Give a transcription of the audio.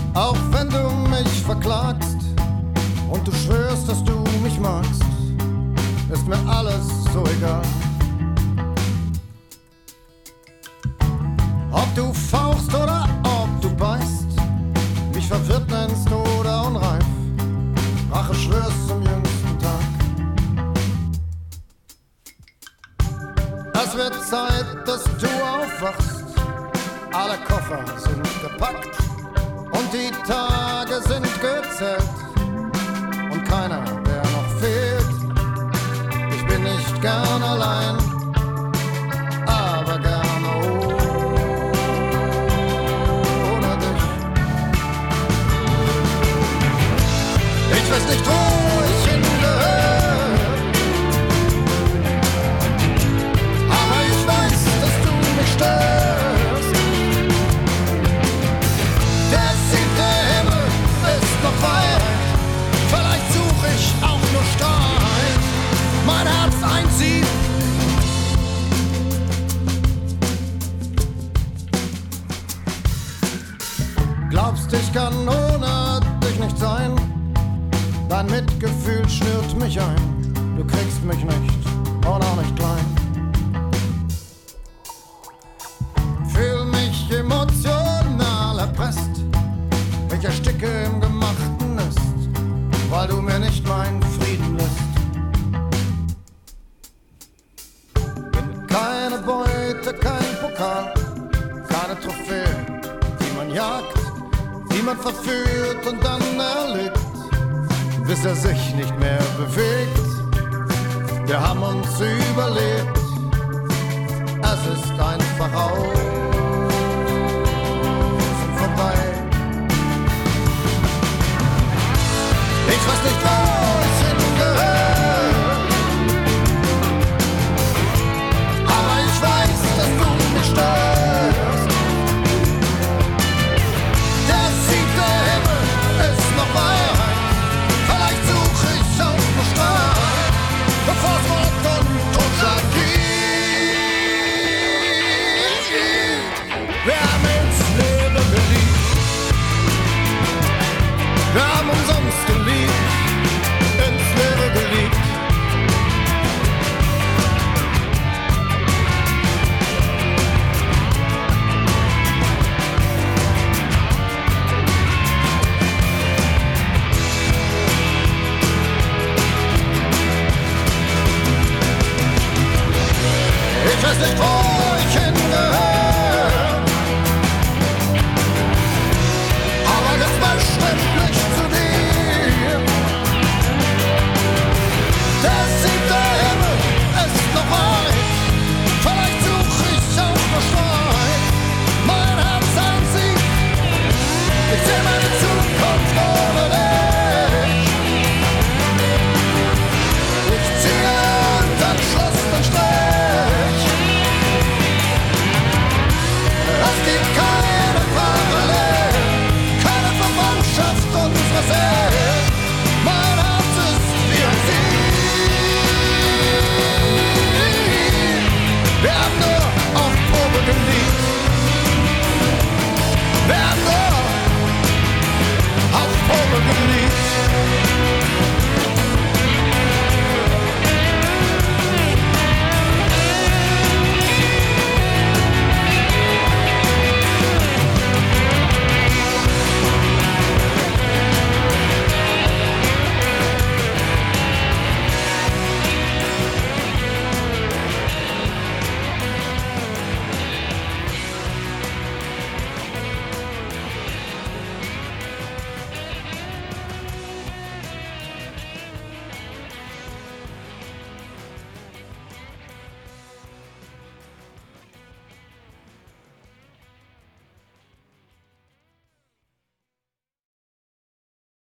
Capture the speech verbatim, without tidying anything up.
Auch wenn du mich verklagst und du schwörst, dass du mich magst, ist mir alles so egal. Ob du fauchst oder ob du beißt, mich verwirrt nennst oder unreif, Rache schwörst zum jüngsten Tag. Es wird Zeit, dass du aufwachst, alle Koffer sind gepackt und die Tage sind gezählt und keiner, der noch fehlt. Ich bin nicht gern allein, aber gerne ohne dich. Ich weiß nicht, wo ich hingehöre, aber ich weiß, dass du mich störst. Der siebte Himmel ist noch weit, vielleicht suche ich auch nur Streit. Mein Herz einzieht. Glaubst, ich kann ohne dich nicht sein? Dein Mitgefühl schnürt mich ein. Du kriegst mich nicht und auch nicht klein. Fühl mich emotional erpresst. Ich ersticke im gemachten Nest, weil du mir nicht meinen Frieden lässt. Bin keine Beute, kein Pokal, keine Trophäe, die man jagt, die man verführt und dann erlegt, bis er sich nicht mehr bewegt. Wir haben uns überlebt, es ist einfach aus.